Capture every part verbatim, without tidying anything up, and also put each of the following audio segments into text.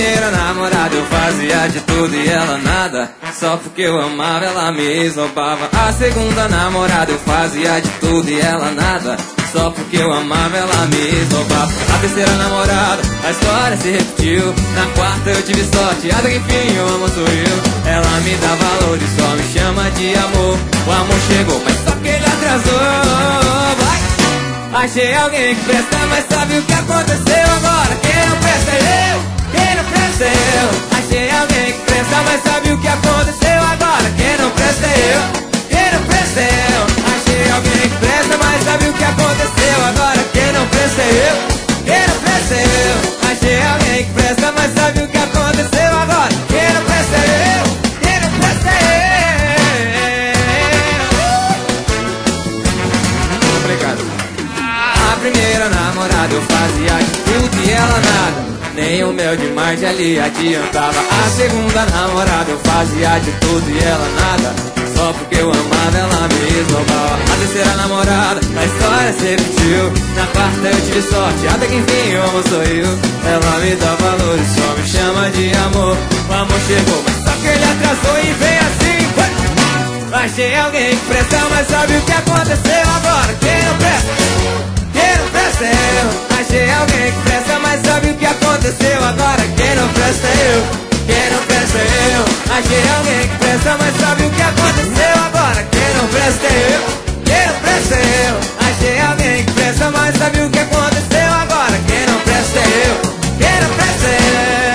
primeira namorada eu fazia de tudo e ela nada. Só porque eu amava ela me esnobava. A segunda namorada eu fazia de tudo e ela nada. Só porque eu amava ela me esnobava. A terceira namorada, a história se repetiu. Na quarta eu tive sorte, até que enfim eu amo sou eu. Ela me dá valor e só me chama de amor. O amor chegou, mas só que ele atrasou. Vai! Achei alguém que presta, mas sabe o que aconteceu agora? Quem não presta é eu, quem não presta é eu. Achei alguém que presta, mas sabe o que aconteceu agora? Quem não presta é eu, quem não presta é eu. Achei alguém que presta, mas sabe o que aconteceu agora? Quem não presta é eu, quem não presta é eu. Achei alguém que presta, mas sabe o que aconteceu agora? Quem não presta é eu, quem não presta é eu. Obrigado. A primeira namorada eu fazia de tudo e ela nada. Nem o mel de Marte ali adiantava. A segunda namorada eu fazia de tudo e ela nada. Só porque eu amava ela me esnobava. A terceira namorada, a história se repetiu. Na quarta eu tive sorte, até que enfim eu amo sou eu. Ela me dá valor e só me chama de amor. O amor chegou, mas só que ele atrasou e vem assim. Achei alguém que presta, mas sabe o que aconteceu agora? Quem não presta? Quem não presta é eu. Achei alguém que presta, mas sabe o que aconteceu agora? Quem não presta é eu, quem não presta é eu. Achei alguém que presta, mas sabe o que aconteceu agora? Quem não presta é eu, quem não presta é eu. Achei alguém que presta, mas sabe o que aconteceu agora? Quem não presta é eu, quem não presta é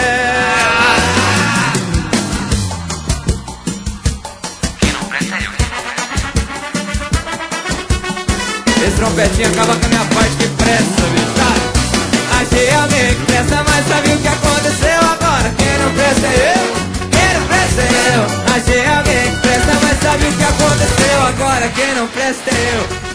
eu. Quem não presta é eu. Esse trompetinho acaba com a minha parte que presta, bicho, tá? Achei alguém que presta, mas sabe o que aconteceu agora? Quem não presta é eu, quem não presta é eu. Achei alguém que presta, mas sabe o que aconteceu agora? Quem não presta é eu.